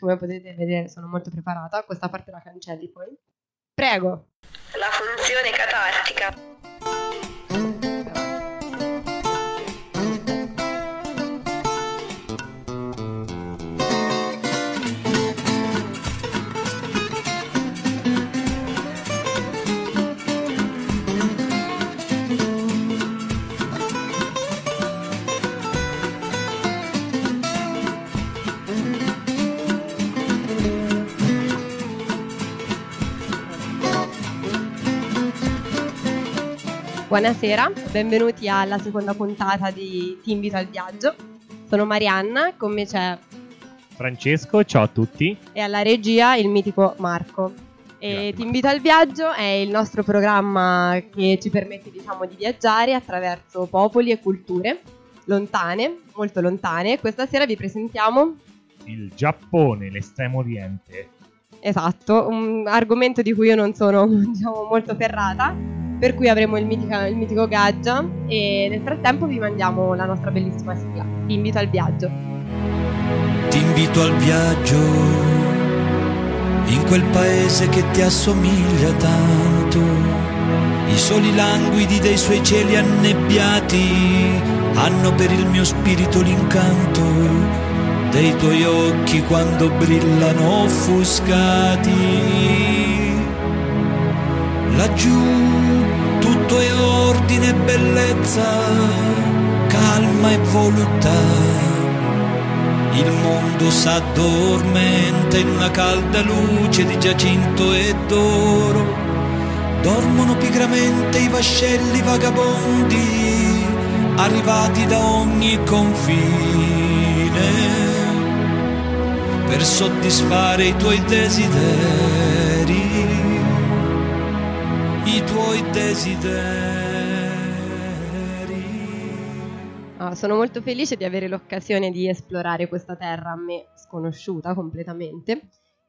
come potete vedere sono molto preparata, questa parte la cancelli poi. Prego. La funzione catartica. Buonasera, benvenuti alla seconda puntata di Ti invito al viaggio. Sono Marianna, con me c'è Francesco, ciao a tutti. E alla regia il mitico Marco. E Ti invito al viaggio è il nostro programma che ci permette, diciamo, di viaggiare attraverso popoli e culture lontane, molto lontane. Questa sera vi presentiamo il Giappone, l'estremo oriente. Esatto, un argomento di cui io non sono, diciamo, molto ferrata. Per cui avremo il mitico Gaggia e nel frattempo vi mandiamo la nostra bellissima sigla. Ti invito al viaggio. Ti invito al viaggio in quel paese che ti assomiglia tanto. I soli languidi dei suoi cieli annebbiati hanno per il mio spirito l'incanto dei tuoi occhi quando brillano offuscati. Laggiù tutto è ordine e bellezza, calma e voluttà. Il mondo s'addormenta in una calda luce di giacinto e d'oro. Dormono pigramente i vascelli vagabondi, arrivati da ogni confine, per soddisfare i tuoi desideri. I tuoi desideri. Sono molto felice di avere l'occasione di esplorare questa terra a me sconosciuta completamente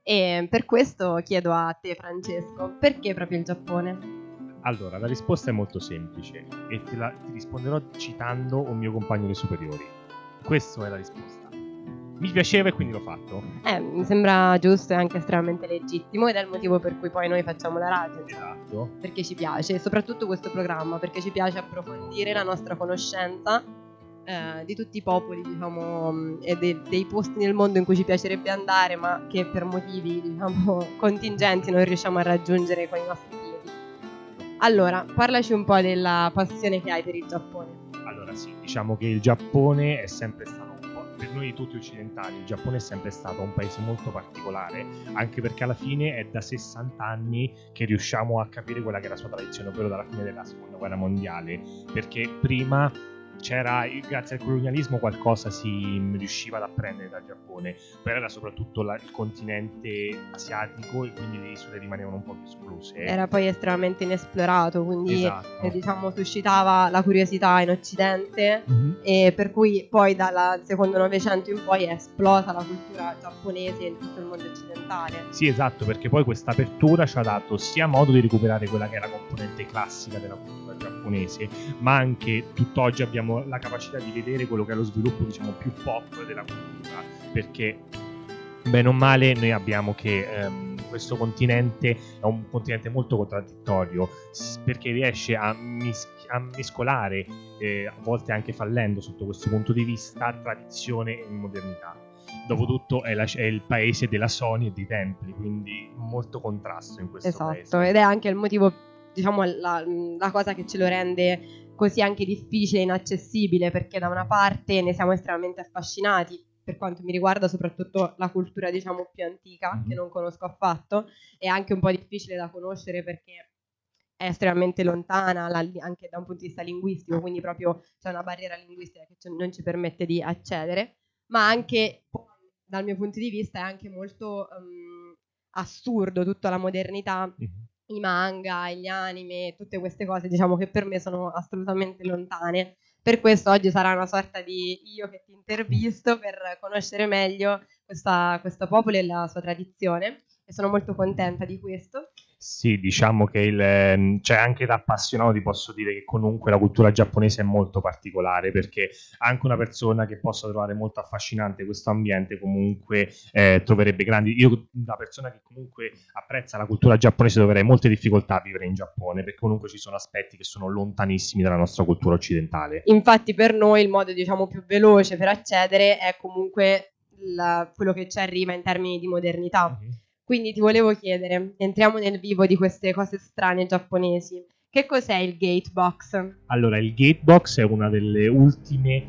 e per questo chiedo a te, Francesco, perché proprio il Giappone? Allora, la risposta è molto semplice e ti risponderò citando un mio compagno delle superiori. Questa è la risposta. Mi piaceva e quindi l'ho fatto. Mi sembra giusto e anche estremamente legittimo ed è il motivo per cui poi noi facciamo la radio. Esatto. Perché ci piace, soprattutto questo programma, perché ci piace approfondire la nostra conoscenza di tutti i popoli, diciamo, e dei posti nel mondo in cui ci piacerebbe andare, ma che per motivi, diciamo, contingenti non riusciamo a raggiungere con i nostri piedi. Allora, parlaci un po' della passione che hai per il Giappone. Allora sì, diciamo che il Giappone è sempre stato per noi tutti occidentali, il Giappone è sempre stato un paese molto particolare, anche perché alla fine è da 60 anni che riusciamo a capire quella che è la sua tradizione, ovvero dalla fine della seconda guerra mondiale, perché prima c'era, grazie al colonialismo, qualcosa si riusciva ad apprendere dal Giappone, però era soprattutto il continente asiatico e quindi le isole rimanevano un po' più escluse. Era poi estremamente inesplorato, quindi esatto. Diciamo suscitava la curiosità in Occidente, e per cui poi dal secondo Novecento in poi è esplosa la cultura giapponese in tutto il mondo occidentale. Sì, esatto, perché poi questa apertura ci ha dato sia modo di recuperare quella che è la componente classica della cultura giapponese, ma anche tutt'oggi abbiamo la capacità di vedere quello che è lo sviluppo, diciamo, più pop della cultura, perché bene o male noi abbiamo che questo continente è un continente molto contraddittorio, perché riesce a mescolare, a volte anche fallendo sotto questo punto di vista, tradizione e modernità. Dopotutto è il paese della Sony e dei templi, quindi molto contrasto in questo paese. Esatto, ed è anche il motivo, diciamo, la cosa che ce lo rende così anche difficile e inaccessibile, perché da una parte ne siamo estremamente affascinati, per quanto mi riguarda soprattutto la cultura, diciamo, più antica, che non conosco affatto, è anche un po' difficile da conoscere perché è estremamente lontana anche da un punto di vista linguistico, quindi proprio c'è una barriera linguistica che non ci permette di accedere, ma anche dal mio punto di vista è anche molto assurdo tutta la modernità, i manga, gli anime, tutte queste cose, diciamo, che per me sono assolutamente lontane. Per questo oggi sarà una sorta di io che ti intervisto per conoscere meglio questo popolo e la sua tradizione, e sono molto contenta di questo. Sì, diciamo che cioè anche da appassionato ti posso dire che comunque la cultura giapponese è molto particolare, perché anche una persona che possa trovare molto affascinante questo ambiente comunque troverebbe grandi... Io da persona che comunque apprezza la cultura giapponese troverei molte difficoltà a vivere in Giappone, perché comunque ci sono aspetti che sono lontanissimi dalla nostra cultura occidentale. Infatti per noi il modo diciamo più veloce per accedere è comunque quello che ci arriva in termini di modernità. Mhm. Quindi ti volevo chiedere, entriamo nel vivo di queste cose strane giapponesi. Che cos'è il Gatebox? Allora, il Gatebox è uno degli ultimi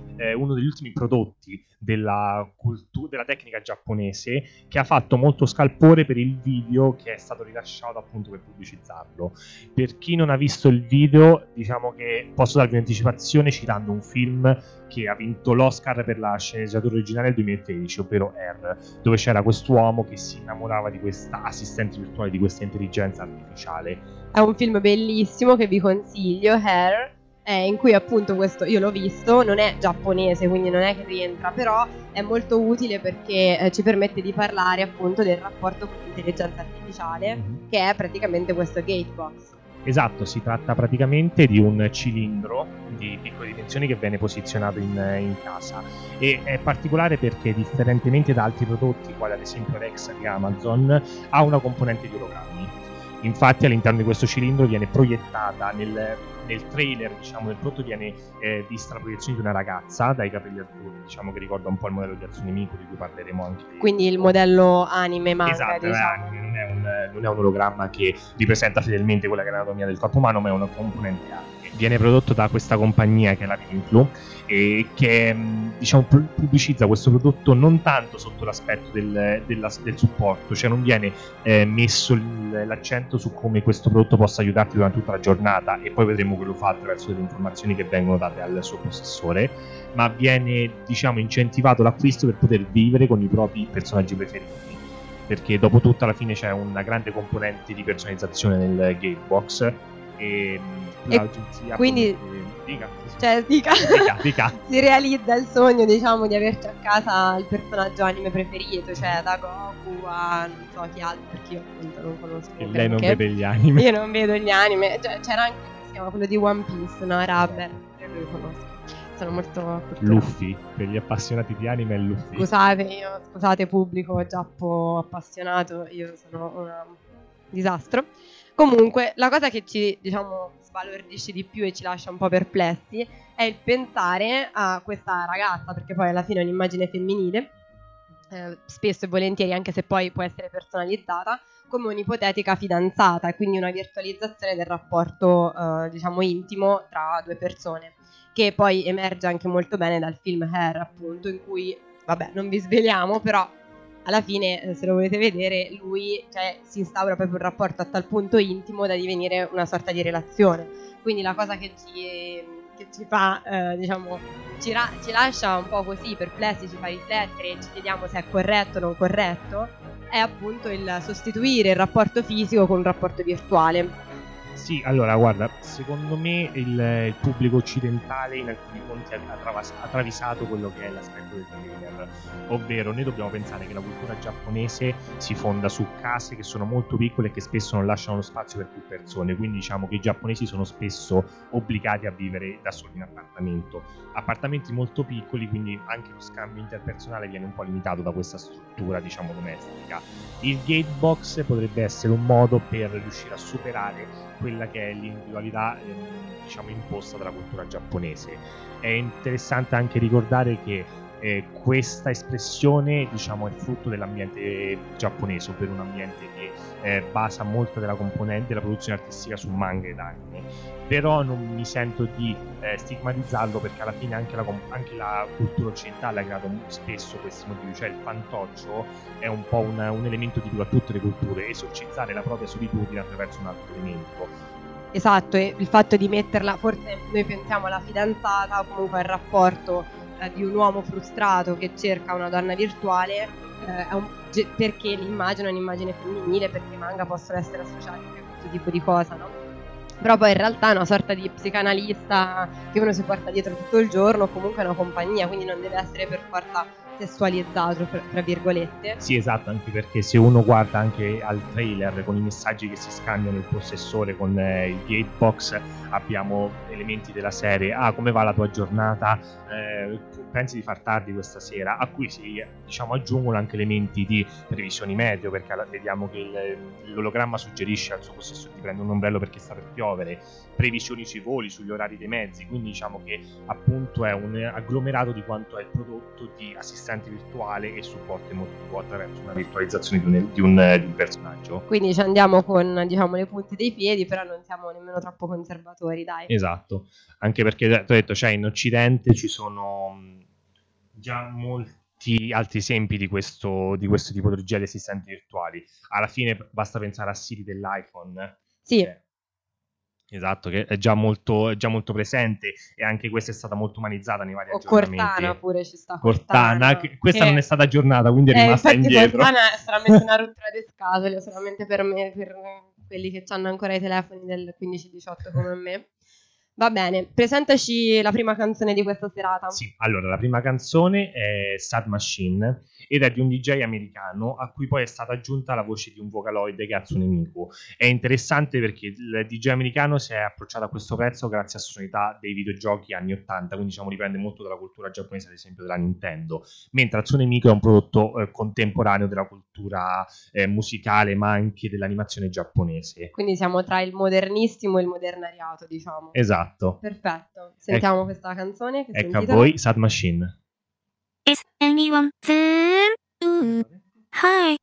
prodotti della tecnica giapponese, che ha fatto molto scalpore per il video che è stato rilasciato appunto per pubblicizzarlo. Per chi non ha visto il video, diciamo che posso darvi un'anticipazione citando un film che ha vinto l'Oscar per la sceneggiatura originale del 2013, ovvero Air, dove c'era quest'uomo che si innamorava di questa assistente virtuale, di questa intelligenza artificiale. È un film bellissimo che vi consiglio, Hair, in cui appunto questo, io l'ho visto, non è giapponese, quindi non è che rientra, però è molto utile perché ci permette di parlare appunto del rapporto con l'intelligenza artificiale, che è praticamente questo Gatebox. Esatto, si tratta praticamente di un cilindro di piccole dimensioni che viene posizionato in casa, e è particolare perché differentemente da altri prodotti, quali ad esempio Alexa di Amazon, ha una componente di ologrammi. Infatti all'interno di questo cilindro viene proiettata nel trailer, diciamo, del prodotto viene vista la proiezione di una ragazza dai capelli azzurri, diciamo che ricorda un po' il modello di Hatsune Miku, di cui parleremo anche. Quindi il modello anime manga, esatto, diciamo. non è un ologramma che ripresenta fedelmente quella che è l'anatomia del corpo umano, ma è una componente anime. Viene prodotto da questa compagnia che è la Winklu, e che diciamo pubblicizza questo prodotto non tanto sotto l'aspetto del supporto, cioè non viene messo l'accento su come questo prodotto possa aiutarti durante tutta la giornata, e poi vedremo che lo fa attraverso delle informazioni che vengono date al suo possessore, ma viene diciamo incentivato l'acquisto per poter vivere con i propri personaggi preferiti, perché dopo tutto alla fine c'è una grande componente di personalizzazione nel Gatebox, e l'agenzia quindi dica. si realizza il sogno, diciamo, di averci a casa il personaggio anime preferito, cioè da Goku a non so chi altro, perché io appunto non conosco. E lei non vede gli anime. Io non vedo gli anime, cioè, c'era anche, si chiama quello di One Piece, no? Rubber, quello lo conosco. Sono molto culturale. Luffy, per gli appassionati di anime è Luffy. Scusate pubblico giappo appassionato, io sono un disastro. Comunque, la cosa che ci, diciamo, sbalordisce di più e ci lascia un po' perplessi è il pensare a questa ragazza, perché poi alla fine è un'immagine femminile, spesso e volentieri, anche se poi può essere personalizzata, come un'ipotetica fidanzata, e quindi una virtualizzazione del rapporto, diciamo, intimo tra due persone, che poi emerge anche molto bene dal film Hair, appunto, in cui, vabbè, non vi sveliamo, però alla fine, se lo volete vedere, lui, cioè, si instaura proprio un rapporto a tal punto intimo da divenire una sorta di relazione. Quindi la cosa che ci fa, diciamo, ci lascia un po' così perplessi, ci fa riflettere e ci chiediamo se è corretto o non corretto, è appunto il sostituire il rapporto fisico con un rapporto virtuale. Sì, allora guarda, secondo me il pubblico occidentale in alcuni punti ha travisato quello che è l'aspetto del trailer, ovvero noi dobbiamo pensare che la cultura giapponese si fonda su case che sono molto piccole e che spesso non lasciano lo spazio per più persone, quindi diciamo che i giapponesi sono spesso obbligati a vivere da soli in appartamenti molto piccoli, quindi anche lo scambio interpersonale viene un po' limitato da questa struttura, diciamo, domestica. Il Gatebox potrebbe essere un modo per riuscire a superare quella che è l'individualità diciamo imposta dalla cultura giapponese. È interessante anche ricordare che questa espressione, diciamo, è frutto dell'ambiente giapponese, ovvero un ambiente che basa molto della componente della produzione artistica su manga ed anime. Però non mi sento di stigmatizzarlo, perché alla fine anche la cultura occidentale ha creato spesso questi motivi, cioè il fantoccio è un po' un elemento tipico a tutte le culture, esorcizzare la propria solitudine attraverso un altro elemento. Esatto, e il fatto di metterla, forse noi pensiamo alla fidanzata o comunque al rapporto di un uomo frustrato che cerca una donna virtuale, perché l'immagine è un'immagine femminile, perché i manga possono essere associati a questo tipo di cosa, no? Però poi in realtà è una sorta di psicanalista che uno si porta dietro tutto il giorno, o comunque è una compagnia, quindi non deve essere per forza sessualizzato, tra virgolette. Sì, esatto, anche perché se uno guarda anche al trailer con i messaggi che si scambiano il possessore con il gatebox, abbiamo elementi della serie: come va la tua giornata, pensi di far tardi questa sera, a cui si aggiungono anche elementi di previsioni meteo, perché vediamo che l'ologramma suggerisce al suo possessore di prendere un ombrello perché sta per piovere, previsioni sui voli, sugli orari dei mezzi, quindi diciamo che appunto è un agglomerato di quanto è il prodotto di assistente virtuale e supporto emotivo attraverso una virtualizzazione di un personaggio. Quindi ci andiamo con le punte dei piedi, però non siamo nemmeno troppo conservatori, dai. Esatto, anche perché ti ho detto, in Occidente ci sono già molti altri esempi di questo tipologia di assistenti virtuali. Alla fine basta pensare a Siri dell'iPhone. Sì. Esatto, che è già molto presente, e anche questa è stata molto umanizzata nei vari aggiornamenti. Cortana pure ci sta. Cortana, questa non è stata aggiornata, quindi è rimasta indietro. Cortana è solamente una rottura di scatole, solamente per me, per quelli che hanno ancora i telefoni del 15-18 come me. Va bene, presentaci la prima canzone di questa serata. Sì, allora la prima canzone è Sad Machine ed è di un DJ americano a cui poi è stata aggiunta la voce di un Vocaloid che è Hatsune Miku. È interessante perché il DJ americano si è approcciato a questo pezzo grazie a sonorità dei videogiochi anni 80, quindi riprende molto dalla cultura giapponese, ad esempio della Nintendo, mentre Hatsune Miku è un prodotto contemporaneo della cultura musicale, ma anche dell'animazione giapponese. Quindi siamo tra il modernissimo e il modernariato, diciamo. Esatto. Perfetto, sentiamo questa canzone che ecco a voi Sad Machine. Is anyone there? Hi.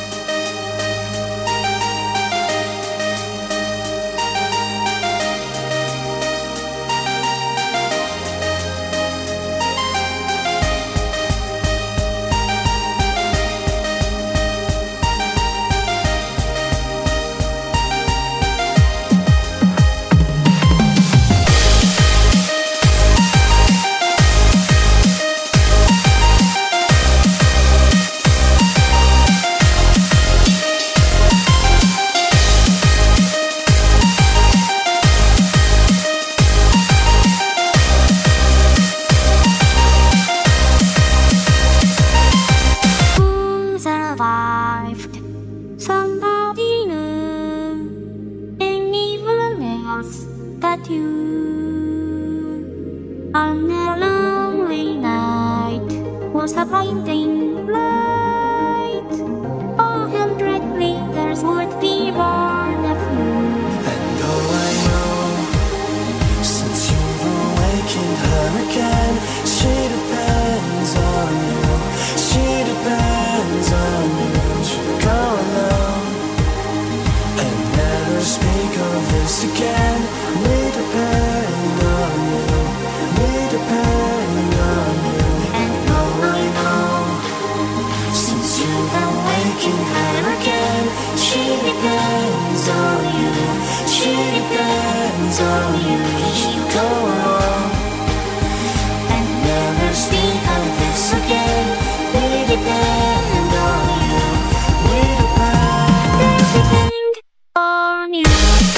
On a lonely night was a blinding light. 100 liters would be born of you. And though I know, since you've awakened her again, she depends on you. She depends on you to go alone and never speak of this again. We depend on you. We depend on you. And though I know, since you've awakened her again, she depends on you. She depends on you. Just go along and never speak of this again. We depend on you. We depend on you.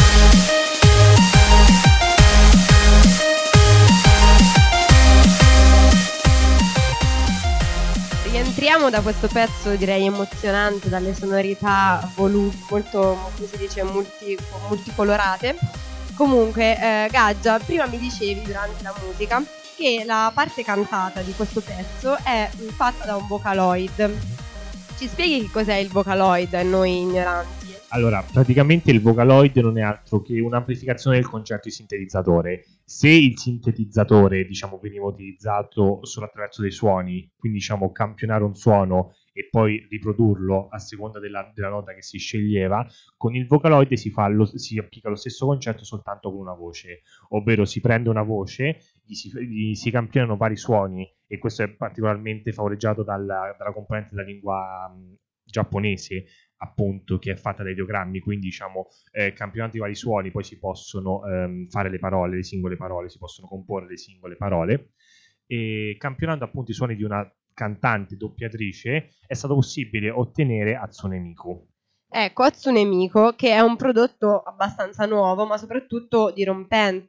Rientriamo da questo pezzo, direi emozionante, dalle sonorità molto, come si dice, multicolorate. Comunque, Gaggia, prima mi dicevi durante la musica che la parte cantata di questo pezzo è fatta da un Vocaloid. Ci spieghi che cos'è il Vocaloid a noi ignoranti? Allora, praticamente il Vocaloid non è altro che un'amplificazione del concetto di sintetizzatore. Se il sintetizzatore, veniva utilizzato solo attraverso dei suoni, quindi campionare un suono e poi riprodurlo a seconda della nota che si sceglieva, con il Vocaloid si applica lo stesso concetto soltanto con una voce, ovvero si prende una voce, gli si campionano vari suoni, e questo è particolarmente favoreggiato dalla componente della lingua giapponese, appunto, che è fatta da ideogrammi, quindi campionando i vari suoni poi si possono fare le singole parole, si possono comporre le singole parole, e campionando appunto i suoni di una cantante doppiatrice è stato possibile ottenere Hatsune Miku. Ecco, Hatsune Miku, che è un prodotto abbastanza nuovo, ma soprattutto dirompente,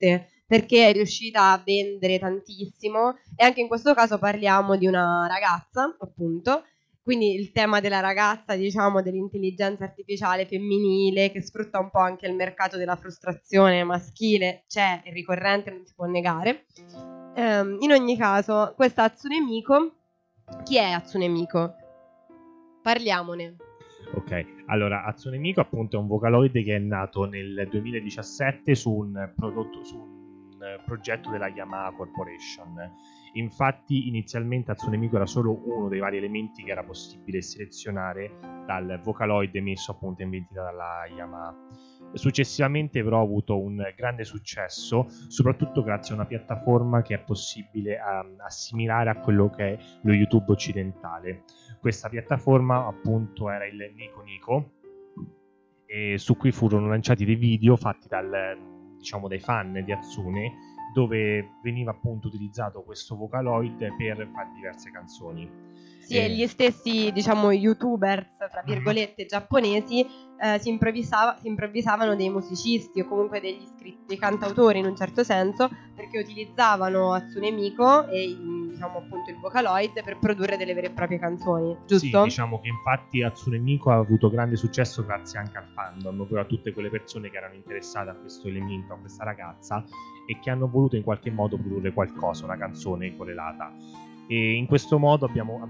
perché è riuscita a vendere tantissimo, e anche in questo caso parliamo di una ragazza, appunto, quindi il tema della ragazza, diciamo, dell'intelligenza artificiale femminile che sfrutta un po' anche il mercato della frustrazione maschile, c'è, è ricorrente, non si può negare. In ogni caso, questa Hatsune Miku, chi è Hatsune Miku? Parliamone. Ok, allora Hatsune Miku appunto è un Vocaloid che è nato nel 2017 su un progetto della Yamaha Corporation. Infatti inizialmente Hatsune Miku era solo uno dei vari elementi che era possibile selezionare dal Vocaloid emesso appunto in vendita dalla Yamaha. Successivamente però ha avuto un grande successo, soprattutto grazie a una piattaforma che è possibile assimilare a quello che è lo YouTube occidentale. Questa piattaforma appunto era il Nico Nico, e su cui furono lanciati dei video fatti dai fan di Hatsune, dove veniva appunto utilizzato questo Vocaloid per fare diverse canzoni. Sì, e gli stessi, diciamo, youtubers, tra virgolette, giapponesi si improvvisavano dei musicisti o comunque dei cantautori in un certo senso, perché utilizzavano Hatsune Miku e diciamo appunto il Vocaloid per produrre delle vere e proprie canzoni, giusto? Sì, diciamo che infatti Hatsune Miku ha avuto grande successo grazie anche al fandom, ovvero a tutte quelle persone che erano interessate a questo elemento, a questa ragazza, e che hanno voluto in qualche modo produrre qualcosa, una canzone correlata. E in questo modo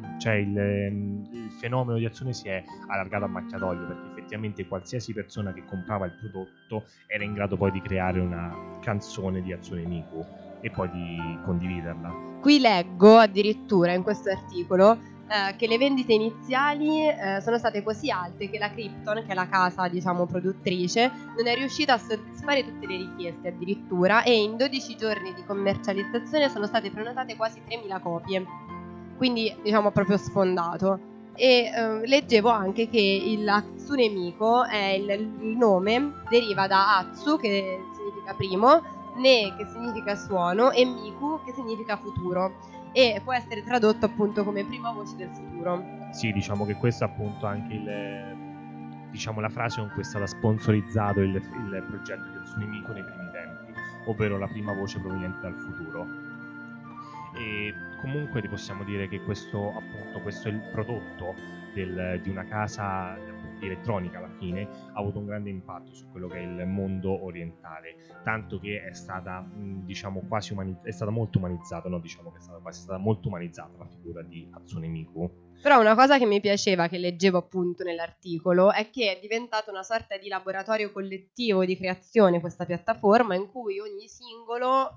il fenomeno di Hatsune si è allargato a macchia d'olio, perché effettivamente qualsiasi persona che comprava il prodotto era in grado poi di creare una canzone di Hatsune Miku e poi di condividerla. Qui leggo addirittura in questo articolo che le vendite iniziali sono state così alte che la Krypton, che è la casa, diciamo, produttrice, non è riuscita a soddisfare tutte le richieste addirittura, e in 12 giorni di commercializzazione sono state prenotate quasi 3.000 copie, quindi diciamo proprio sfondato. E leggevo anche che il Hatsune Miku il nome deriva da Hatsu, che significa primo, Ne che significa suono e Miku che significa futuro, e può essere tradotto appunto come prima voce del futuro. Sì, diciamo che questo appunto anche la frase con cui è stato sponsorizzato il progetto di Hatsune Miku nei primi tempi, ovvero la prima voce proveniente dal futuro. E comunque ti possiamo dire che questo è il prodotto di una casa di elettronica, alla fine ha avuto un grande impatto su quello che è il mondo orientale, tanto che è stata è stata molto umanizzata, è stata molto umanizzata la figura di Hatsune Miku. Però una cosa che mi piaceva, che leggevo appunto nell'articolo, è che è diventata una sorta di laboratorio collettivo di creazione questa piattaforma, in cui ogni singolo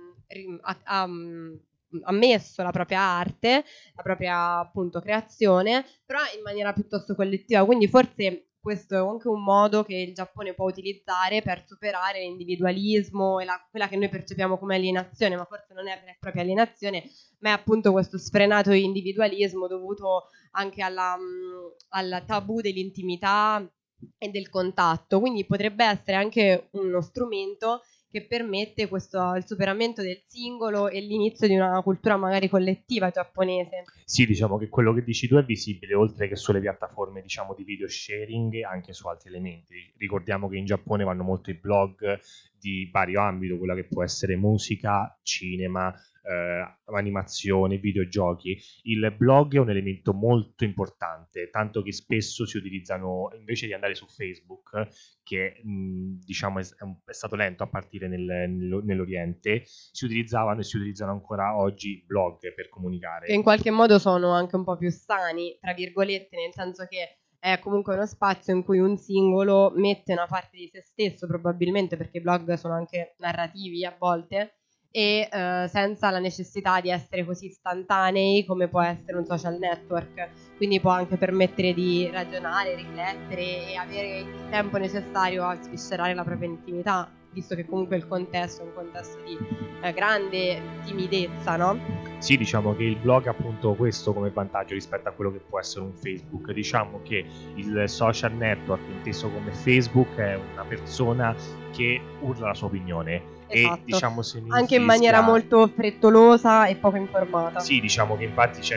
ha messo la propria arte, la propria appunto creazione, però in maniera piuttosto collettiva, quindi forse questo è anche un modo che il Giappone può utilizzare per superare l'individualismo e quella che noi percepiamo come alienazione, ma forse non è vera e propria alienazione, ma è appunto questo sfrenato individualismo dovuto anche al tabù dell'intimità e del contatto, quindi potrebbe essere anche uno strumento che permette il superamento del singolo e l'inizio di una cultura magari collettiva giapponese. Sì, diciamo che quello che dici tu è visibile oltre che sulle piattaforme, diciamo, di video sharing, anche su altri elementi. Ricordiamo che in Giappone vanno molto i blog di vario ambito, quella che può essere musica, cinema, animazione, videogiochi. Il blog è un elemento molto importante, tanto che spesso si utilizzano, invece di andare su Facebook, che diciamo è stato lento a partire nell'Oriente, si utilizzavano e si utilizzano ancora oggi blog per comunicare. Che in qualche modo sono anche un po' più sani, tra virgolette, nel senso che è comunque uno spazio in cui un singolo mette una parte di se stesso, probabilmente, perché i blog sono anche narrativi a volte, e senza la necessità di essere così istantanei come può essere un social network, quindi può anche permettere di ragionare, riflettere e avere il tempo necessario a sviscerare la propria intimità, visto che comunque il contesto è un contesto di grande timidezza, no? Sì, diciamo che il blog ha appunto questo come vantaggio rispetto a quello che può essere un Facebook. Diciamo che il social network, inteso come Facebook, è una persona che urla la sua opinione. Esatto. E diciamo anche in maniera molto frettolosa e poco informata. Sì, diciamo che infatti c'è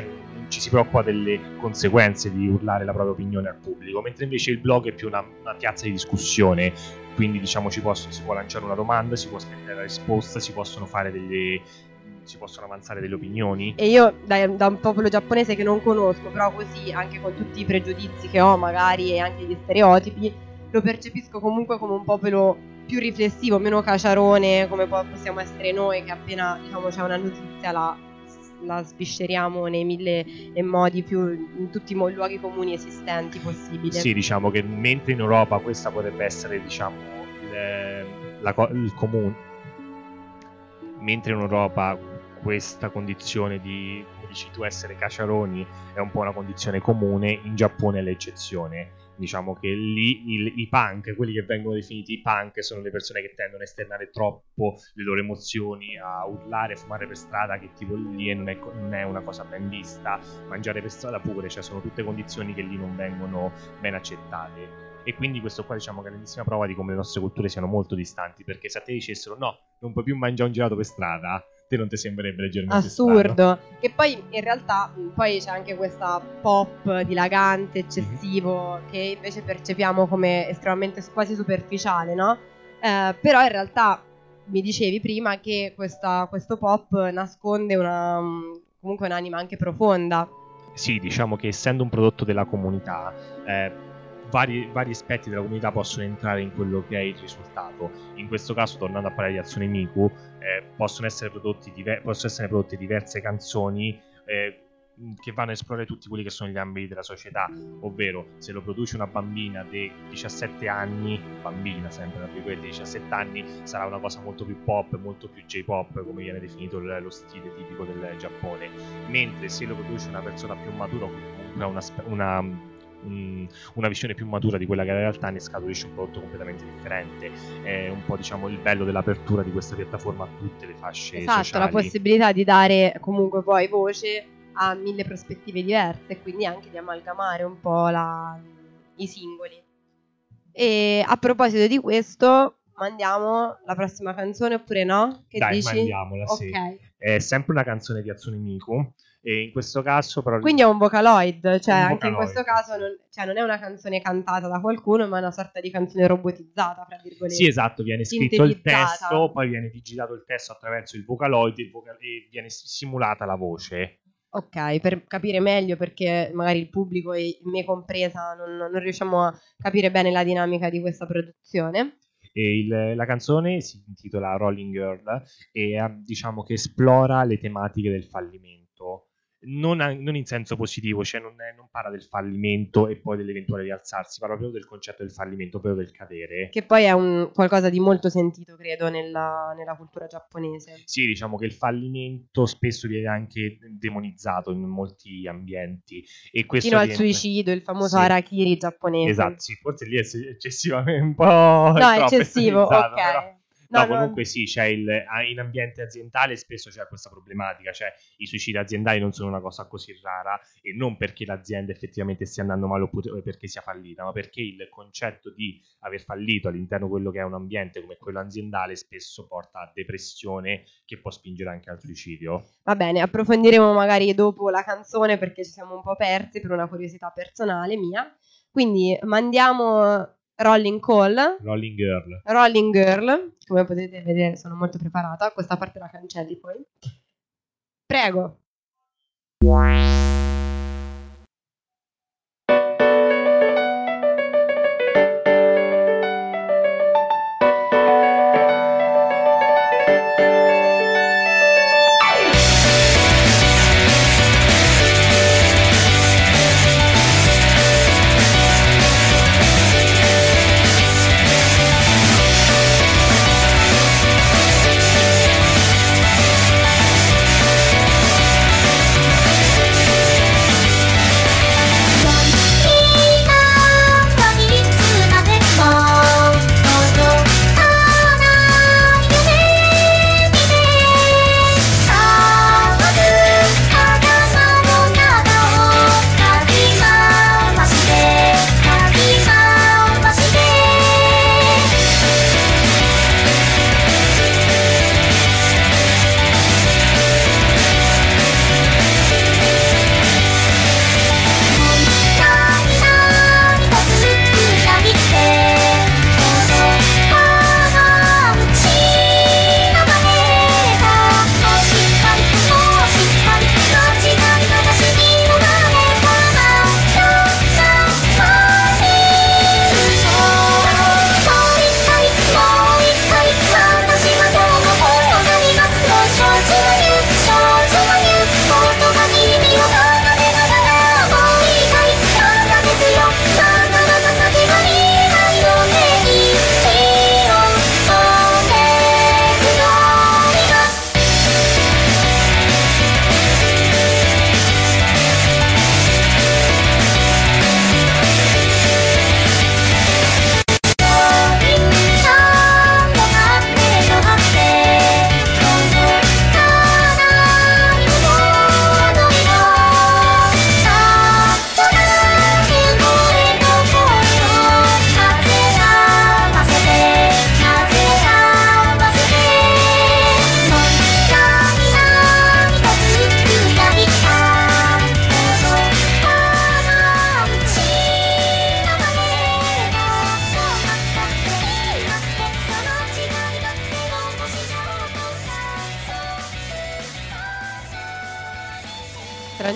ci si preoccupa delle conseguenze di urlare la propria opinione al pubblico, mentre invece il blog è più una piazza di discussione, quindi diciamo si può lanciare una domanda, si può aspettare la risposta, si possono avanzare delle opinioni. E io da un popolo giapponese che non conosco, però così anche con tutti i pregiudizi che ho magari e anche gli stereotipi, lo percepisco comunque come un popolo più riflessivo, meno caciarone come possiamo essere noi, che appena diciamo c'è una notizia la svisceriamo nei 1000 modi, più in tutti i luoghi comuni esistenti possibili. Sì, diciamo che mentre in Europa questa potrebbe essere diciamo il comune, mentre in Europa questa condizione di, come dici tu, essere caciaroni è un po' una condizione comune, in Giappone è l'eccezione. Diciamo che lì i punk, quelli che vengono definiti i punk, sono le persone che tendono a esternare troppo le loro emozioni, a urlare, fumare per strada, che tipo lì non è una cosa ben vista, mangiare per strada pure, cioè sono tutte condizioni che lì non vengono ben accettate. E quindi questo qua diciamo che è l'ennesima prova di come le nostre culture siano molto distanti, perché se a te dicessero no, non puoi più mangiare un gelato per strada, te non ti sembrerebbe leggermente assurdo strano. Che poi in realtà poi c'è anche questa pop dilagante, eccessivo, che invece percepiamo come estremamente quasi superficiale, no? Però in realtà mi dicevi prima che questo pop nasconde comunque un'anima anche profonda. Sì, diciamo che essendo un prodotto della comunità, vari aspetti della comunità possono entrare in quello che è il risultato. In questo caso, tornando a parlare di Hatsune Miku, possono essere prodotte diverse canzoni che vanno a esplorare tutti quelli che sono gli ambiti della società, ovvero se lo produce una bambina di 17 anni, bambina sempre tra virgolette, 17 anni, sarà una cosa molto più pop, molto più J-pop, come viene definito lo stile tipico del Giappone, mentre se lo produce una persona più matura o comunque ha una visione più matura di quella che è la realtà, ne scaturisce un prodotto completamente differente. È un po' diciamo il bello dell'apertura di questa piattaforma a tutte le fasce sociali. Esatto, la possibilità di dare comunque poi voce a 1000 prospettive diverse e quindi anche di amalgamare un po' i singoli. E a proposito di questo, mandiamo la prossima canzone oppure no? Che Dai, dici? mandiamola, sì. Ok. È sempre una canzone di Hatsune Miku e in questo caso però Quindi è un Vocaloid, cioè anche in Vocaloid. questo caso non è una canzone cantata da qualcuno, ma è una sorta di canzone robotizzata, fra virgolette. sì, esatto, viene scritto il Sintetizzata. testo, poi viene digitato il testo attraverso il Vocaloid e viene simulata la voce. Ok, per capire meglio, perché magari il pubblico e me compresa non riusciamo a capire bene la dinamica di questa produzione. E la canzone si intitola Rolling Girl e diciamo che esplora le tematiche del fallimento. Non in senso positivo, cioè non parla del fallimento e poi dell'eventuale rialzarsi, parla proprio del concetto del fallimento, proprio del cadere. Che poi è qualcosa di molto sentito, credo, nella cultura giapponese. Sì, diciamo che il fallimento spesso viene anche demonizzato in molti ambienti. E questo Fino al suicidio, il famoso harakiri giapponese. Esatto, sì, forse lì è eccessivamente un po'... No, troppo eccessivo, estetizzato, ok. però... No, comunque sì, c'è in ambiente aziendale spesso c'è questa problematica, cioè i suicidi aziendali non sono una cosa così rara, e non perché l'azienda effettivamente stia andando male oppure perché sia fallita, ma perché il concetto di aver fallito all'interno di quello che è un ambiente come quello aziendale spesso porta a depressione che può spingere anche al suicidio. Va bene, approfondiremo magari dopo la canzone, perché ci siamo un po' persi per una curiosità personale mia. Quindi mandiamo Rolling Girl, come potete vedere sono molto preparata, questa parte la cancelli poi. Prego.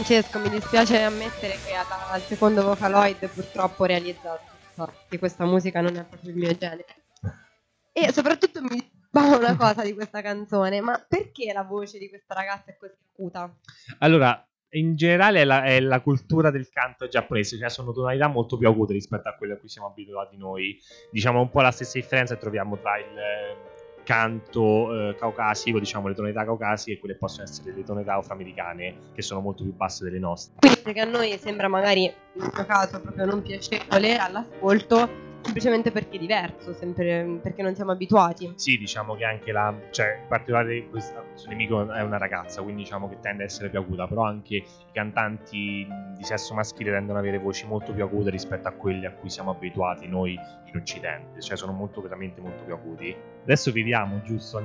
Francesco, mi dispiace ammettere che al secondo Vocaloid purtroppo ho realizzato che questa musica non è proprio il mio genere. E soprattutto mi dispiace una cosa di questa canzone, ma perché la voce di questa ragazza è così acuta? Allora, in generale è la cultura del canto giapponese, cioè sono tonalità molto più acute rispetto a quelle a cui siamo abituati noi. Diciamo un po' la stessa differenza che troviamo tra il canto caucasico, diciamo le tonalità caucasiche, e quelle possono essere le tonalità afroamericane, che sono molto più basse delle nostre. Quindi che a noi sembra magari, nel mio caso, proprio non piacevole all'ascolto, semplicemente perché è diverso, sempre perché non siamo abituati. Sì, diciamo che anche cioè in particolare questo nemico è una ragazza, quindi diciamo che tende a essere più acuta, però anche i cantanti di sesso maschile tendono ad avere voci molto più acute rispetto a quelle a cui siamo abituati noi in Occidente, cioè sono veramente molto più acuti. Adesso viriamo, giusto?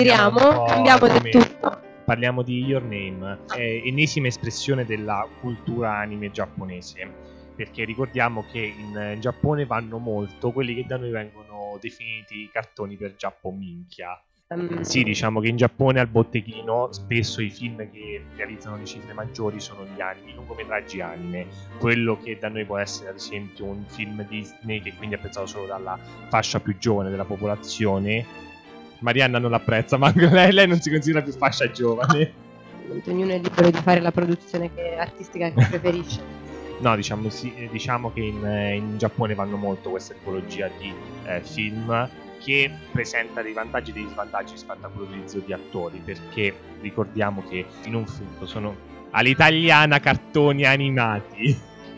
Cambiamo del tutto. Parliamo di Your Name, è ennesima espressione della cultura anime giapponese. Perché ricordiamo che in Giappone vanno molto quelli che da noi vengono definiti cartoni per giappominchia. Sì, diciamo che in Giappone al botteghino spesso i film che realizzano le cifre maggiori sono gli anime, i lungometraggi anime. Quello che da noi può essere ad esempio un film Disney, che quindi è apprezzato solo dalla fascia più giovane della popolazione. Marianna non l'apprezza, ma lei non si considera più fascia giovane. Ognuno è libero di fare la produzione artistica che preferisce. No, diciamo che in Giappone vanno molto questa tipologia di film che presenta dei vantaggi e degli svantaggi rispetto a quell'utilizzo di attori, perché ricordiamo che in un film sono all'italiana cartoni animati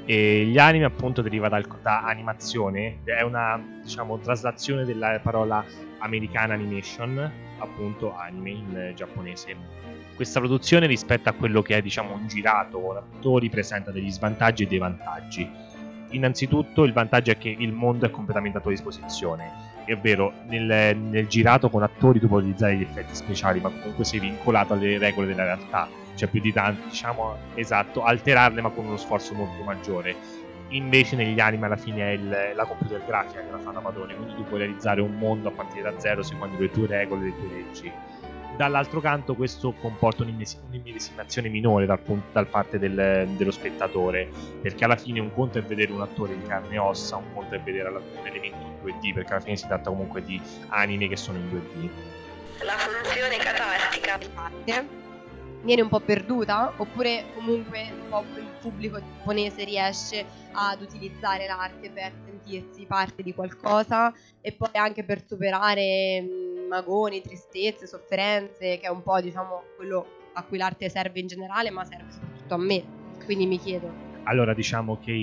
e gli anime appunto deriva da animazione, è una diciamo traslazione della parola americana animation, appunto anime in giapponese. Questa produzione rispetto a quello che è diciamo un girato con attori presenta degli svantaggi e dei vantaggi. Innanzitutto il vantaggio è che il mondo è completamente a tua disposizione, è vero, nel girato con attori tu puoi utilizzare gli effetti speciali, ma comunque sei vincolato alle regole della realtà, cioè più di tanto diciamo esatto, alterarle ma con uno sforzo molto maggiore. Invece negli anime alla fine è la computer grafica che la fa da padrone, quindi tu puoi realizzare un mondo a partire da zero secondo le tue regole, le tue leggi. Dall'altro canto questo comporta un'immedesimazione minore dal parte dello spettatore, perché alla fine un conto è vedere un attore in carne e ossa, un conto è vedere un elemento in 2D, perché alla fine si tratta comunque di anime che sono in 2D. La funzione catartica viene un po' perduta, oppure comunque il pubblico giapponese riesce ad utilizzare l'arte per sentirsi parte di qualcosa e poi anche per superare magoni, tristezze, sofferenze, che è un po' diciamo quello a cui l'arte serve in generale, ma serve soprattutto a me, quindi mi chiedo. Allora diciamo che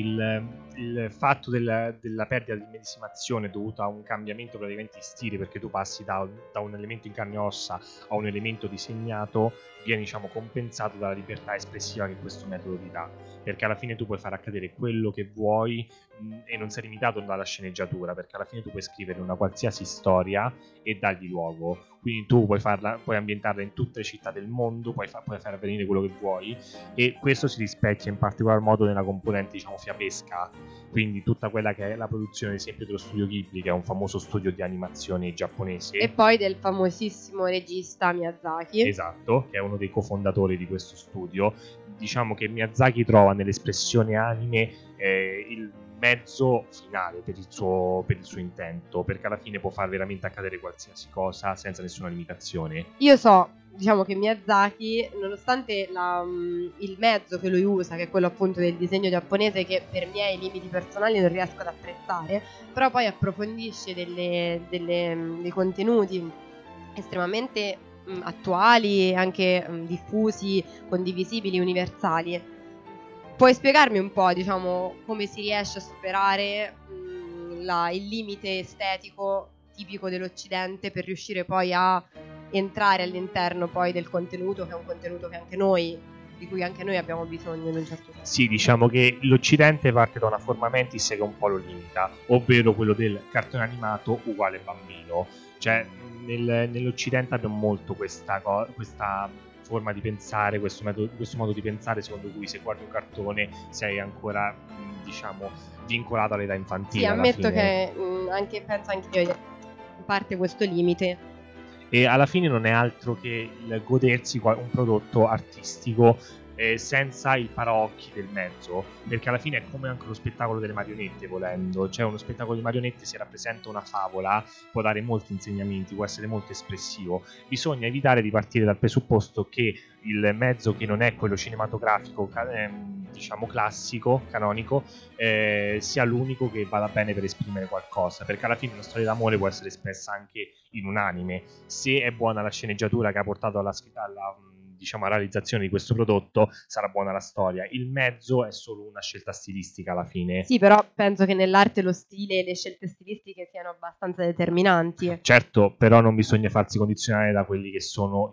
il fatto della perdita di immedesimazione è dovuta a un cambiamento praticamente di stile, perché tu passi da un elemento in carne e ossa a un elemento disegnato, viene diciamo compensato dalla libertà espressiva che questo metodo ti dà, perché alla fine tu puoi far accadere quello che vuoi e non sei limitato dalla sceneggiatura, perché alla fine tu puoi scrivere una qualsiasi storia e dargli luogo, quindi tu puoi ambientarla in tutte le città del mondo, puoi far avvenire quello che vuoi, e questo si rispecchia in particolar modo nella componente diciamo fiabesca, quindi tutta quella che è la produzione ad esempio dello studio Ghibli, che è un famoso studio di animazione giapponese, e poi del famosissimo regista Miyazaki, esatto, che è uno dei cofondatori di questo studio. Diciamo che Miyazaki trova nell'espressione anime il mezzo finale per il suo intento, perché alla fine può far veramente accadere qualsiasi cosa senza nessuna limitazione. Io so, diciamo che Miyazaki, nonostante il mezzo che lui usa, che è quello appunto del disegno giapponese, che per miei limiti personali non riesco ad apprezzare, però poi approfondisce dei contenuti estremamente attuali, anche diffusi, condivisibili, universali. Puoi spiegarmi un po', diciamo, come si riesce a superare il limite estetico tipico dell'Occidente per riuscire poi a entrare all'interno poi del contenuto, che è un contenuto che di cui anche noi abbiamo bisogno in un certo senso? Sì, diciamo che l'Occidente parte da una forma mentis che un po' lo limita, ovvero quello del cartone animato uguale bambino. Cioè nell'Occidente abbiamo molto questa forma di pensare, questo modo di pensare secondo cui se guardi un cartone sei ancora diciamo vincolato all'età infantile. Sì, ammetto che penso anche io in parte questo limite, e alla fine non è altro che il godersi un prodotto artistico senza il paraocchi del mezzo, perché alla fine è come anche lo spettacolo delle marionette, volendo, cioè uno spettacolo di marionette, se rappresenta una favola, può dare molti insegnamenti, può essere molto espressivo. Bisogna evitare di partire dal presupposto che il mezzo che non è quello cinematografico diciamo classico, canonico, sia l'unico che vada bene per esprimere qualcosa, perché alla fine una storia d'amore può essere espressa anche in un anime. Se è buona la sceneggiatura che ha portato alla diciamo, realizzazione di questo prodotto, sarà buona la storia. Il mezzo è solo una scelta stilistica alla fine. Sì, però penso che nell'arte lo stile e le scelte stilistiche siano abbastanza determinanti. Certo, però non bisogna farsi condizionare da quelli che sono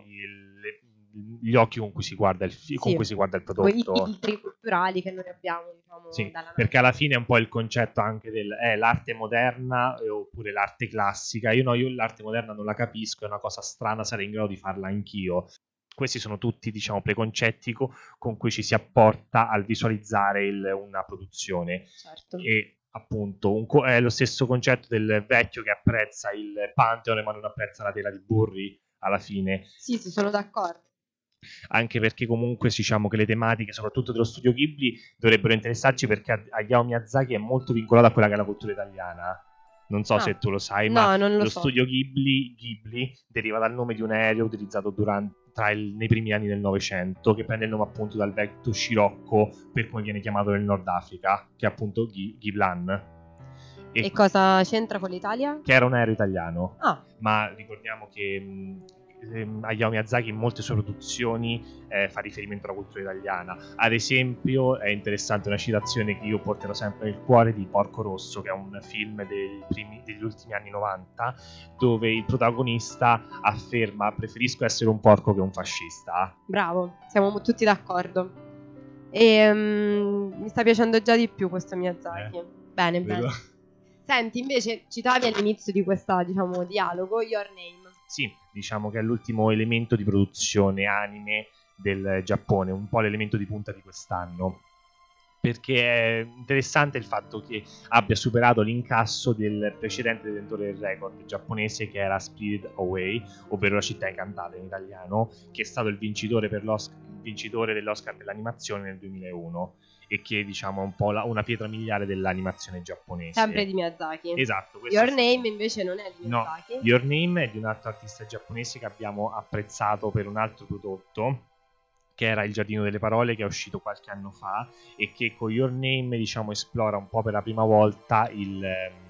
gli occhi con cui si guarda con cui si guarda il prodotto, i filtri culturali che noi abbiamo, diciamo, sì, dalla perché alla fine è un po' il concetto anche l'arte moderna oppure l'arte classica. Io l'arte moderna non la capisco, è una cosa strana, sarei in grado di farla anch'io. Questi sono tutti, diciamo, preconcetti con cui ci si apporta al visualizzare una produzione. Certo. E appunto è lo stesso concetto del vecchio che apprezza il Pantheon ma non apprezza la tela di Burri alla fine. Sì, sono d'accordo. Anche perché comunque diciamo che le tematiche, soprattutto dello studio Ghibli, dovrebbero interessarci, perché Hayao Miyazaki è molto vincolato a quella che è la cultura italiana. Non so se tu lo sai, ma non lo so. studio Ghibli deriva dal nome di un aereo utilizzato nei primi anni del Novecento, che prende il nome appunto dal vecchio Scirocco, per come viene chiamato nel Nord Africa, che è appunto Ghiblan. E cosa c'entra con l'Italia? Che era un aereo italiano. Ma ricordiamo che Hayao Miyazaki in molte sue produzioni fa riferimento alla cultura italiana. Ad esempio è interessante una citazione che io porterò sempre nel cuore, di Porco Rosso, che è un film degli ultimi anni 90, dove il protagonista afferma: preferisco essere un porco che un fascista. Bravo, siamo tutti d'accordo. E mi sta piacendo già di più questo Miyazaki. Bene. Senti, invece citavi all'inizio di questo, diciamo, dialogo Your Name. Sì, diciamo che è l'ultimo elemento di produzione anime del Giappone, un po' l'elemento di punta di quest'anno, perché è interessante il fatto che abbia superato l'incasso del precedente detentore del record giapponese, che era Spirited Away, ovvero La città incantata in italiano, che è stato il vincitore dell'Oscar per l'animazione nel 2001 e che, diciamo, è un po' una pietra miliare dell'animazione giapponese. Sempre di Miyazaki. Esatto. Your Name invece non è di Miyazaki. No, Your Name è di un altro artista giapponese che abbiamo apprezzato per un altro prodotto, che era Il giardino delle parole, che è uscito qualche anno fa, e che con Your Name, diciamo, esplora un po' per la prima volta il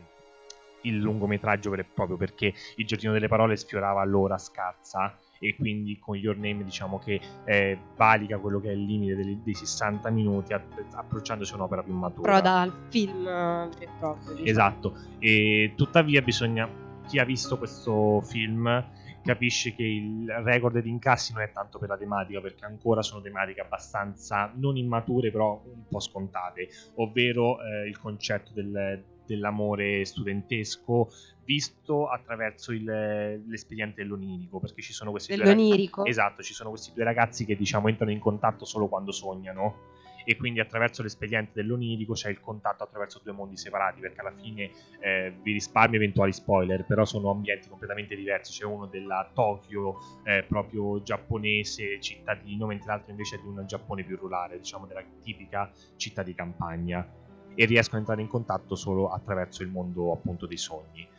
lungometraggio vero e proprio, perché Il giardino delle parole sfiorava l'ora scarsa, e quindi con Your Name, diciamo, che valica quello che è il limite dei 60 minuti, approcciandosi a un'opera più matura. Però dal film vero e proprio, diciamo. Esatto. E tuttavia chi ha visto questo film capisce che il record di incassi non è tanto per la tematica, perché ancora sono tematiche abbastanza non immature, però un po' scontate, ovvero il concetto dell'amore studentesco visto attraverso l'espediente dell'onirico, perché ci sono questi ci sono questi due ragazzi che, diciamo, entrano in contatto solo quando sognano, e quindi attraverso l'espediente dell'onirico c'è il contatto attraverso due mondi separati, perché alla fine vi risparmio eventuali spoiler, però sono ambienti completamente diversi. C'è uno della Tokyo proprio giapponese cittadino, mentre l'altro invece è di un Giappone più rurale, diciamo della tipica città di campagna, e riescono a entrare in contatto solo attraverso il mondo appunto dei sogni.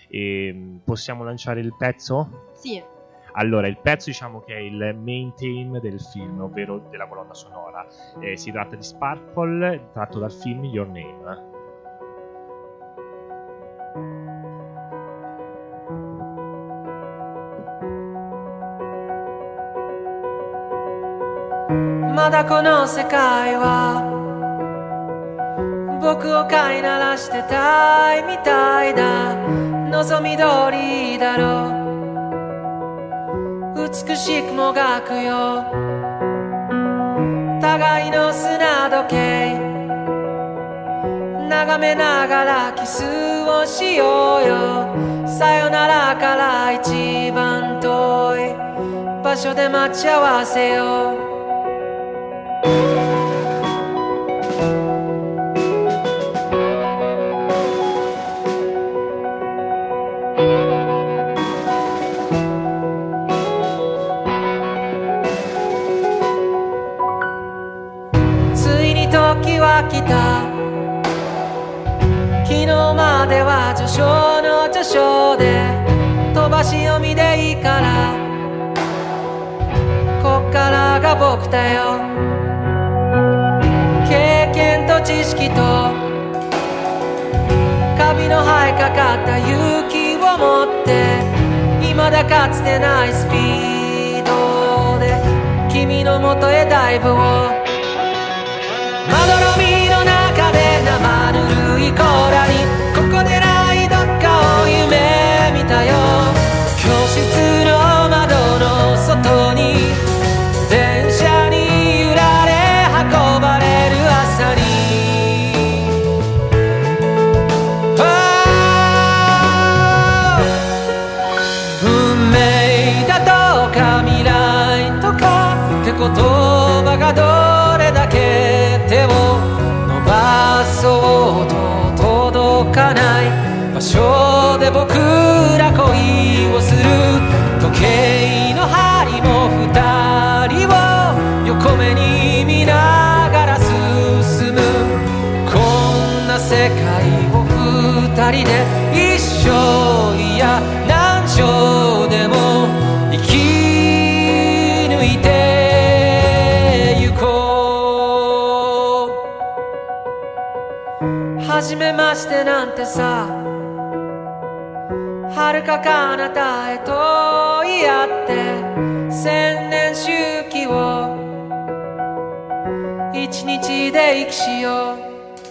E possiamo lanciare il pezzo? Sì. Allora, il pezzo, diciamo che è il main theme del film, ovvero della colonna sonora. Si tratta di Sparkle, tratto dal film Your Name. Madako no sekai wa 僕を飼いならしてたいみたいだ望み通りだろう美しくもがくよ互いの砂時計眺めながらキスをしようよさよならから一番遠い場所で待ち合わせよう起きた昨日までは序章の序章で飛ばし読みでいいからこっからが僕だよ経験と知識とカビの生えかかった勇気を持って未だかつてないスピードで君の元へダイブをまどろみの中で生ぬるい甲羅にここでないどっかを夢見たよ教室の窓の外に電車に揺られ運ばれる朝に運命だとか未来とかって言葉がどれだけ手を伸ばそうと届かない場所で僕ら恋をする時計の針も二人を横目に見ながら進むこんな世界を二人で一生いや何生でも生き抜いてゆこう初めましてなんてさ遥か彼方へと言い合って千年周期を一日で生きしよう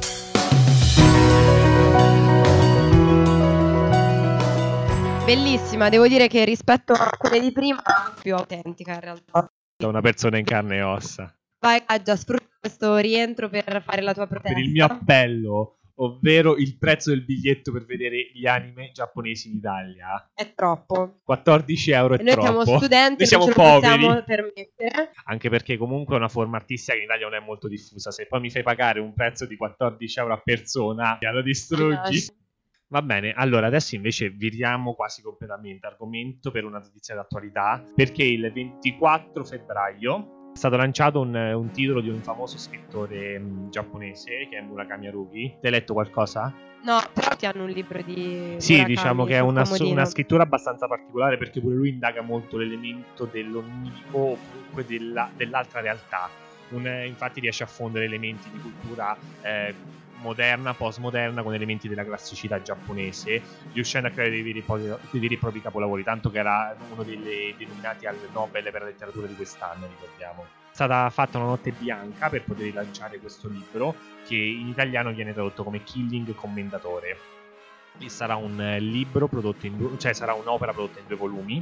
Bellissima, devo dire che rispetto a quelle di prima è più autentica in realtà. Da una persona in carne e ossa. Vai, Kaja, sfrutta questo rientro per fare la tua protesta. Per il mio appello, ovvero il prezzo del biglietto per vedere gli anime giapponesi in Italia. È troppo. 14 euro è Noi troppo. siamo studenti, noi siamo non ce lo poveri. possiamo permettere. Anche perché comunque è una forma artistica che in Italia non è molto diffusa. Se poi mi fai pagare un prezzo di 14 euro a persona, lo distruggi. Va bene, allora adesso invece viriamo quasi completamente argomento per una notizia d'attualità, perché il 24 febbraio è stato lanciato un titolo di un famoso scrittore giapponese che è Murakami Haruki. Ti hai letto qualcosa? No, però ti hanno un libro di Sì, Murakami, diciamo che è una comodino. scrittura abbastanza particolare perché pure lui indaga molto l'elemento dell'onnirico o comunque dell'altra realtà. Infatti riesce a fondere elementi di cultura moderna, postmoderna con elementi della classicità giapponese, riuscendo a creare dei veri e propri capolavori, tanto che era uno delle denominati al Nobel per la letteratura di quest'anno, ricordiamo. È stata fatta una notte bianca per poter rilanciare questo libro, che in italiano viene tradotto come Killing Commendatore. E sarà un libro prodotto sarà un'opera prodotta in 2 volumi.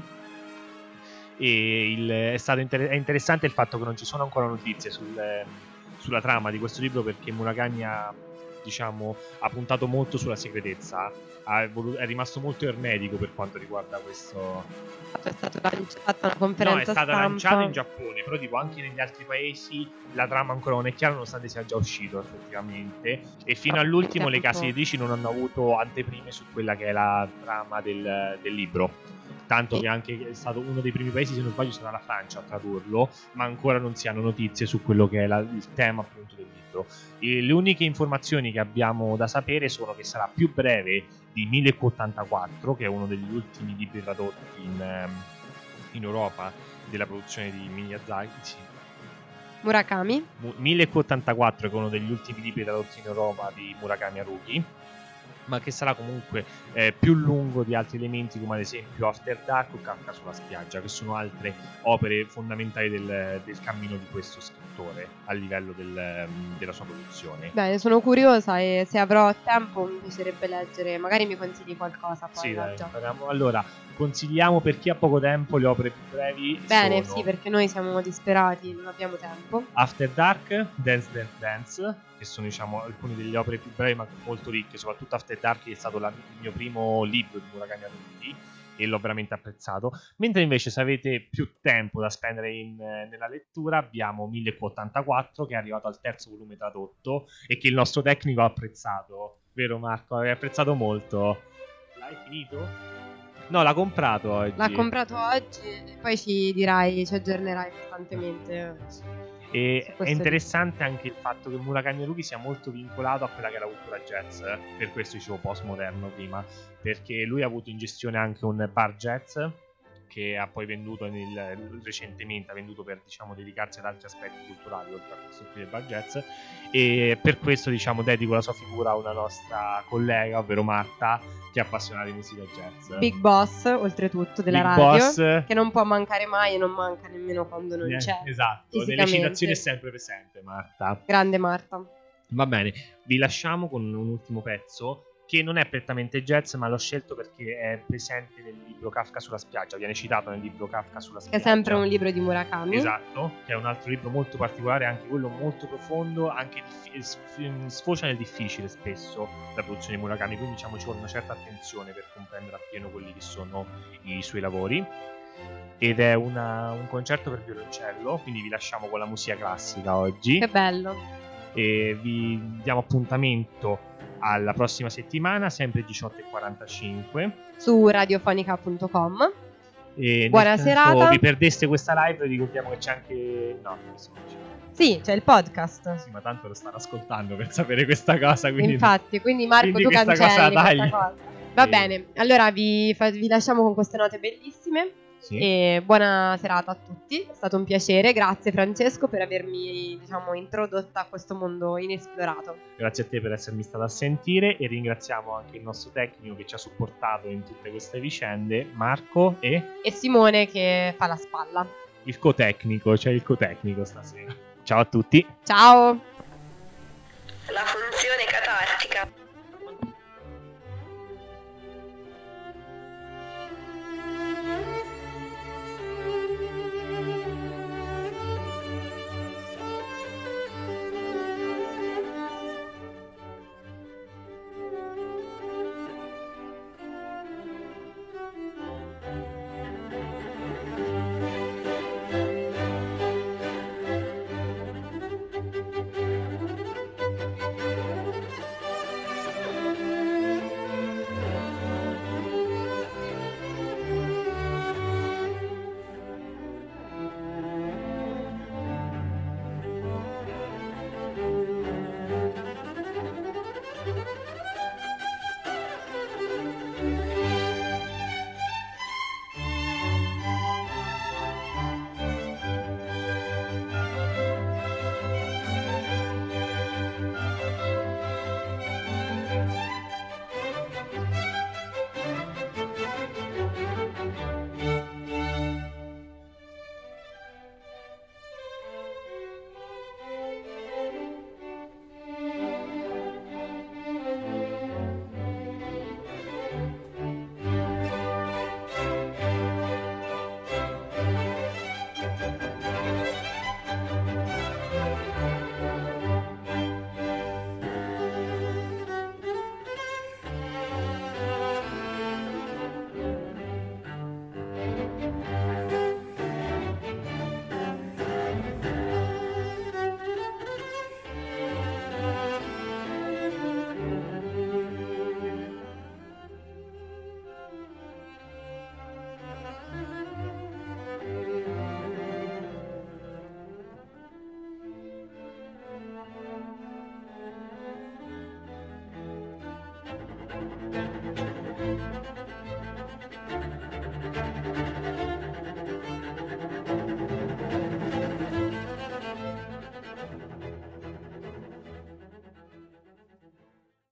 E è interessante il fatto che non ci sono ancora notizie sulla trama di questo libro, perché Murakami ha puntato molto sulla segretezza, è rimasto molto ermetico per quanto riguarda questo. È stata fatta una conferenza No, è stata stampa. lanciata in Giappone, però tipo anche negli altri paesi la trama ancora non è chiara, nonostante sia già uscito effettivamente, e fino all'ultimo le case editrici non hanno avuto anteprime su quella che è la trama del libro. Tanto che anche è stato uno dei primi paesi, se non sbaglio sarà la Francia a tradurlo, ma ancora non si hanno notizie su quello che è il tema appunto del libro. E le uniche informazioni che abbiamo da sapere sono che sarà più breve di 1084, che è uno degli ultimi libri tradotti in Europa della produzione di Miyazaki. Sì. Murakami 1084 che è uno degli ultimi libri tradotti in Europa di Murakami Haruki, ma che sarà comunque più lungo di altri elementi come ad esempio After Dark o Kafka sulla spiaggia, che sono altre opere fondamentali del cammino di questo scrittore a livello della sua produzione. Bene, sono curiosa e se avrò tempo mi piacerebbe leggere, magari mi consigli qualcosa poi. Sì, dai, allora consigliamo per chi ha poco tempo le opere più brevi. Bene, sono sì, perché noi siamo disperati, non abbiamo tempo. After Dark, Dance Dance Dance, che sono alcune delle opere più brevi ma molto ricche, soprattutto After Dark, che è stato il mio primo libro di Murakami Haruki e l'ho veramente apprezzato. Mentre invece se avete più tempo da spendere nella lettura abbiamo 1084, che è arrivato al 3° volume tradotto e che il nostro tecnico ha apprezzato, vero Marco? Hai apprezzato molto. L'hai finito? No, l'ha comprato oggi. L'ha comprato oggi e poi ci aggiornerai costantemente. E Su è questo interessante anche il fatto che Murakami Haruki sia molto vincolato a quella che è la cultura jazz, per questo dicevo postmoderno prima, perché lui ha avuto in gestione anche un bar jazz che ha poi venduto recentemente, ha venduto per, diciamo, dedicarsi ad altri aspetti culturali oltre a questo qui del bar jazz, e per questo, diciamo, dedico la sua figura a una nostra collega, ovvero Marta, che è appassionata di musica jazz. Big Boss, oltretutto, della Big radio, Boss, che non può mancare mai e non manca nemmeno quando non c'è. esatto, nelle fisicamente. citazioni è sempre presente Marta. Grande Marta. Va bene, vi lasciamo con un ultimo pezzo che non è prettamente jazz, ma l'ho scelto perché è presente nel libro Kafka sulla spiaggia, viene citato nel libro Kafka sulla Che spiaggia. è sempre un libro di Murakami. Esatto, che è un altro libro molto particolare, anche quello molto profondo, anche sfocia nel difficile spesso la produzione di Murakami, quindi diciamo ci vuole una certa attenzione per comprendere appieno quelli che sono i suoi lavori. Ed è un concerto per violoncello, quindi vi lasciamo con la musica classica oggi. Che bello. E vi diamo appuntamento alla prossima settimana, sempre 18:45 Su radiofonica.com. e Buona nel caso serata. vi perdeste questa live, ricordiamo che c'è anche Sì, c'è il podcast. sì, ma tanto lo stanno ascoltando per sapere questa cosa, quindi Infatti, quindi Marco, quindi tu questa cosa cancelli la questa tagli. cosa. Va Sì. bene, allora vi lasciamo con queste note bellissime. Sì. E buona serata a tutti, è stato un piacere, grazie Francesco per avermi, diciamo, introdotta a questo mondo inesplorato. Grazie a te per essermi stato a sentire e ringraziamo anche il nostro tecnico che ci ha supportato in tutte queste vicende, Marco e Simone che fa la spalla. il co-tecnico, c'è il co-tecnico stasera. Ciao a tutti. Ciao!